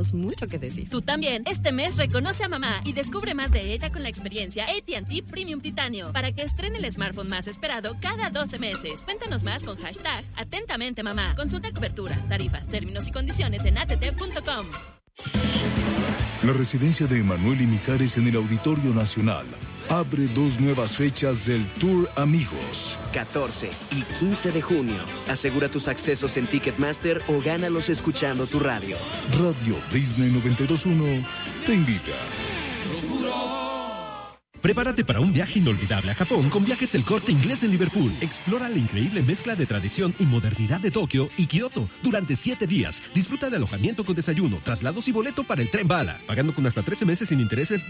tenemos mucho que decir. Tú también. Este mes reconoce a mamá y descubre más de ella con la experiencia AT&T Premium Titanio para que estrene el smartphone más esperado cada 12 meses. Cuéntanos más con hashtag Atentamente Mamá. Consulta cobertura, tarifas, términos y condiciones en att.com. La residencia de Emanuel y Mijares en el Auditorio Nacional abre 2 nuevas fechas del Tour Amigos. 14 y 15 de junio. Asegura tus accesos en Ticketmaster o gánalos escuchando tu radio. Radio Disney 92.1 te invita. Prepárate para un viaje inolvidable a Japón con Viajes El Corte Inglés en Liverpool. Explora la increíble mezcla de tradición y modernidad de Tokio y Kioto durante 7 días. Disfruta de alojamiento con desayuno, traslados y boleto para el tren bala, pagando con hasta 13 meses sin intereses